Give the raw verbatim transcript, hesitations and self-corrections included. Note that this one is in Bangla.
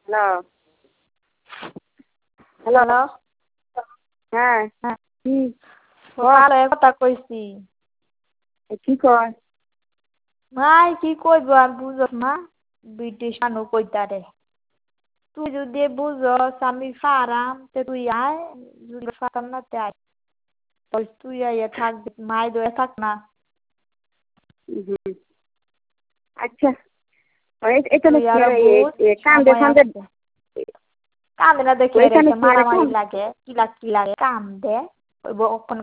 হ্যালো হ্যালো হ্যালো হ্যাঁ হ্যাঁ কি সকালে কথা কইছি কি কয় ভাই কি কইব আর বুঝস না ব্রিটিশ মানুষ কইতারে তুই যদি বুঝস আমি ফারাম তে তুই আয় যদি ফারাম না তে আয় তাহলে তুই আইয়া থাক মাই দয়ে থাক না হুম আচ্ছা এখানে তুই কি আরো বুঝ কান্দে সময় ফান্দে আছে কান্দে না দেখে ওইখানে রেখে কি এরা মারামারি কান লাগে কিলা কি লাগে কান্দে ওই ওখানে